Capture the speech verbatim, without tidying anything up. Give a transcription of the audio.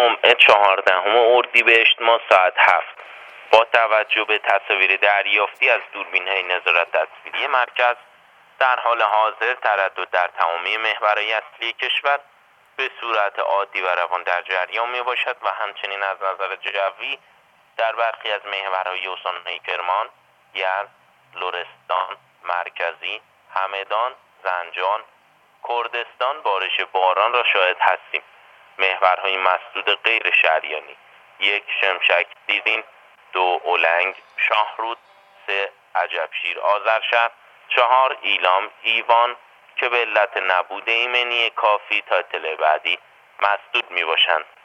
جمعه چهاردهم اردیبهشت ماه ساعت هفت با توجه به تصاویر دریافتی از دوربین‌های نظارت تصویری مرکز در حال حاضر تردد در تمامی محورهای اصلی کشور به صورت عادی و روان در جریان می باشد و همچنین از نظر جوی در برخی از محورهای استان‌های کرمان، یزد، لرستان، مرکزی، همدان، زنجان، کردستان بارش باران را شاهد هستیم. محورهای مسدود غیر شهریانی: یک شمشک دیدین، دو اولنگ شاهرود، سه عجبشیر آذرشهر، چهار ایلام ایوان که به علت نبود ایمنی کافی تا اطلاع بعدی مسدود می باشند.